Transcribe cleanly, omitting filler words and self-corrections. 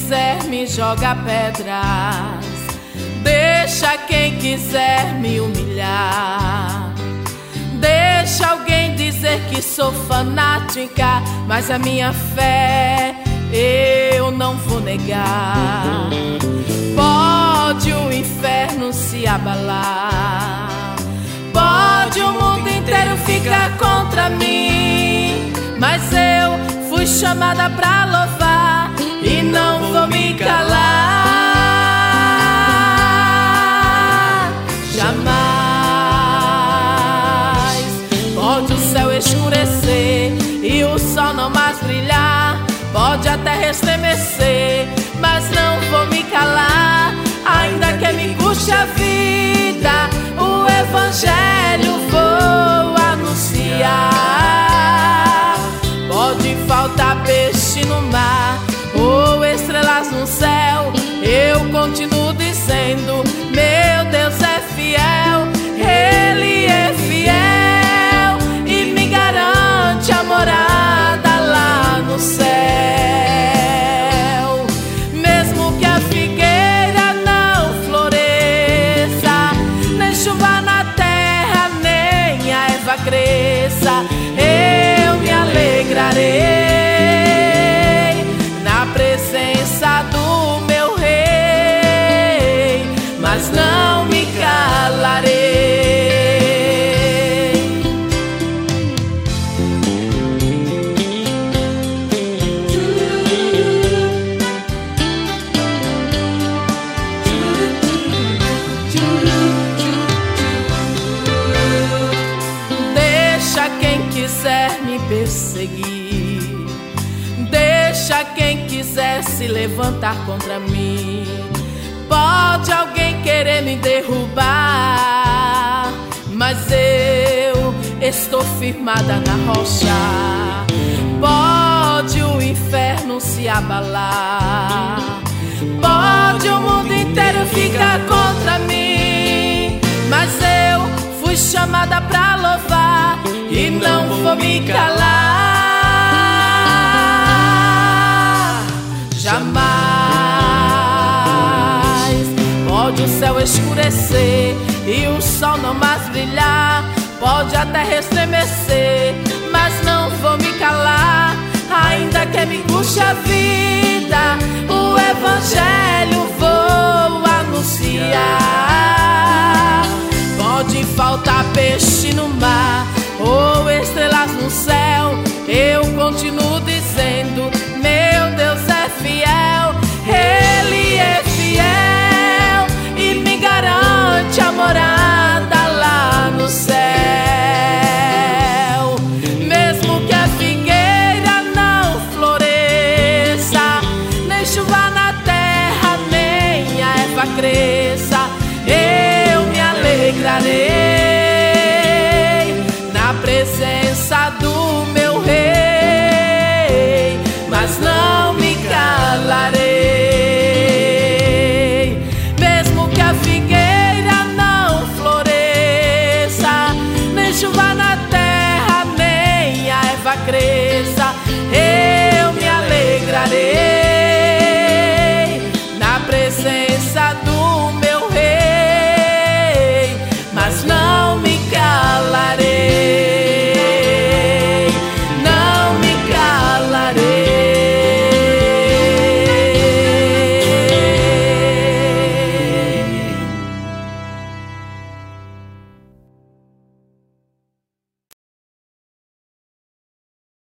quiser me joga pedras, deixa quem quiser me humilhar. Deixa alguém dizer que sou fanática, mas a minha fé eu não vou negar. Pode o inferno se abalar, pode o mundo inteiro ficar contra mim, mas eu fui chamada pra louvar e não vou me calar. Jamais. Pode o céu escurecer e o sol não mais brilhar, pode até estremecer, mas não vou me calar. Ainda que me custe a vida, o evangelho vou anunciar. Pode faltar peixe no mar ou estrelas no céu, eu continuo dizendo: meu Deus é fiel, Ele é fiel e me garante a morada lá no céu. Mesmo que a figueira não floresça, nem chuva na terra, nem a erva cresça, eu me alegrarei na presença do meu rei, mas não me calarei. Deixa quem quiser me perseguir, deixa quem quiser se levantar contra mim. Pode alguém querer me derrubar, mas eu estou firmada na rocha. Pode o inferno se abalar, pode o mundo inteiro ficar contra mim, mas eu fui chamada pra louvar e não vou me calar. Jamais. Pode o céu escurecer e o sol não mais brilhar, pode até estremecer, mas não vou me calar. Ainda que me custe a vida, o evangelho vou anunciar. Pode faltar peixe no mar